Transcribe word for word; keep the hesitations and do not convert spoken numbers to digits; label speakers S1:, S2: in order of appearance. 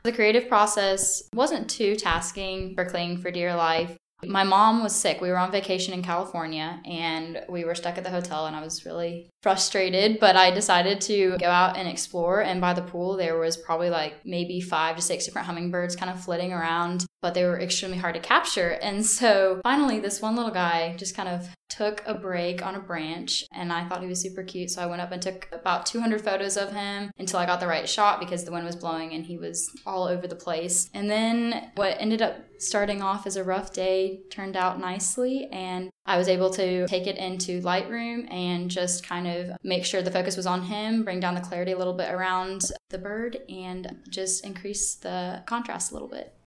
S1: The creative process wasn't too tasking for Cling for Dear Life. My mom was sick. We were on vacation in California and we were stuck at the hotel and I was really frustrated, but I decided to go out and explore. And by the pool, there was probably like maybe five to six different hummingbirds kind of flitting around, but they were extremely hard to capture. And so finally, this one little guy just kind of took a break on a branch and I thought he was super cute. So I went up and took about two hundred photos of him until I got the right shot because the wind was blowing and he was all over the place. And then what ended up starting off as a rough day turned out nicely, and I was able to take it into Lightroom and just kind of make sure the focus was on him, bring down the clarity a little bit around the bird, and just increase the contrast a little bit.